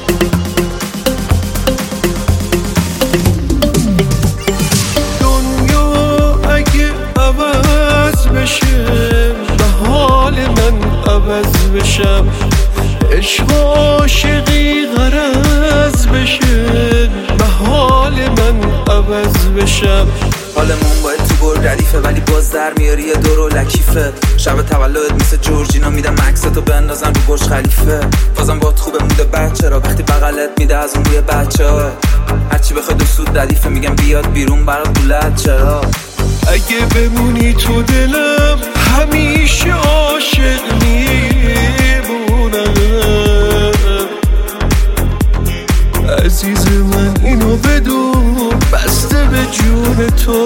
بشم عشق عاشقی غرض بشه به حال من عوض بشم. حالمون باید تو گل ردیفه ولی باز در میاری یه دورو لکیفه. شب تولدت مثل جورجینا میدم عکستو بندازم رو برج خلیفه. بازم باهات خوبه مونده بچه را وقتی بغلت میده از اون روی بچه ها. هرچی بخوای دو سود ردیفه میگم بیاد بیرون برات بولد چرا. اگه بمونی تو دلم همیشه عاشق میمونم. عزیز من اینو بدون بسته به جون تو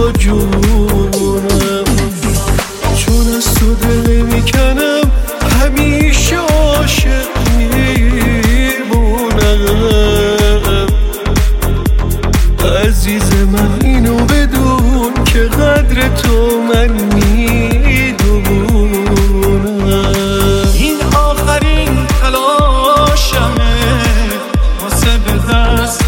جونم. چون از تو دل میکنم همیشه عاشق میمونم. عزیز من اینو بدون که قدر تو من میدونم. این آخرین تلاشمه واسه به دست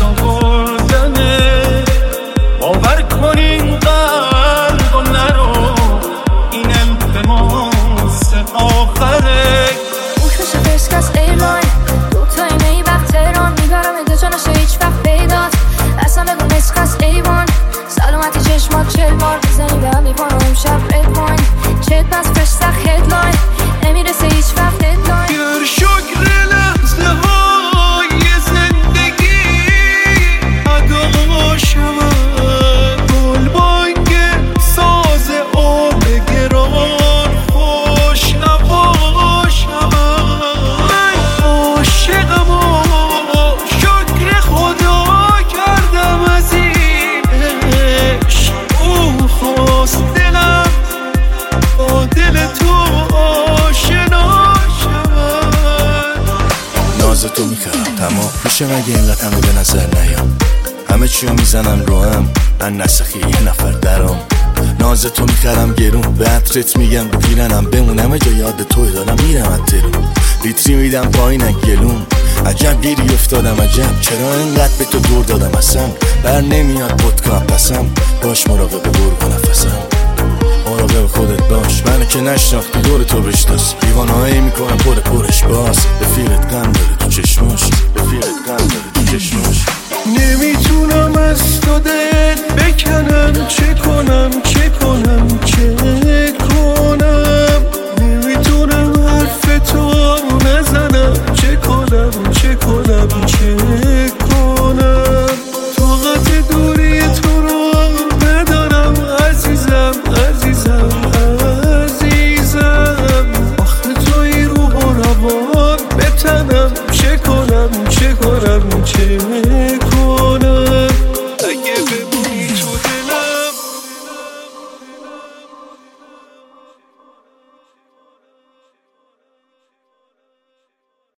آوردنه. باور کنین قلب و نرو این التماس آخره. بوش فسکس ایمان دوتای میبخ تهران میبرم انتجا نشه هیچ وقت پیدات. اصلا بگو مسخص ایوان سلامتی چشمات 40 بار بزنی به هم میکنم امشب ادوان. چت بس فرستخ هدلاین نمیرسه هیچ وقت ددلاین. گر شکر لحظه های زندگی ادا شود. گل بانگ ساز عمر گران خوش نوا شود. من عاشقم و شکر خدا کردم از این عشق. او خواست دلم با دل تو آشنا شود. ناز تو میکردم تمام میشه مگه اینقدر همه به نظر نیام. همه چیو میزنن رو هم من نسخی یه نفر درام. ناز تو میکردم گرون به عطرت میگم بگیرنم بمونم جا یاد توی دارم میرم از درون. لیتری میدم پایین گلون عجب گیری افتادم عجب چرا اینقدر به تو دور دادم اصلا. بر نمیاد پدکام پسم باش مراقب گرگ و نفسم. مراقب خودت باش منو که نشناختی دور تو بشناس. دیوانهایی میکنم پرش باز رفیقت غم داره تو چشماش. رفیقت غم داره تو چشماش. نمیتونم از تو دل بکنم چه کنم چه کنم چه کنم. نمیتونم حرف تو نزنم چه کنم چه کنم چه کنم. طاقت دوری تو رو ندارم عزیزم عزیزم عزیزم. آخه توی روح و روان به تنم چه کنم چه کنم چه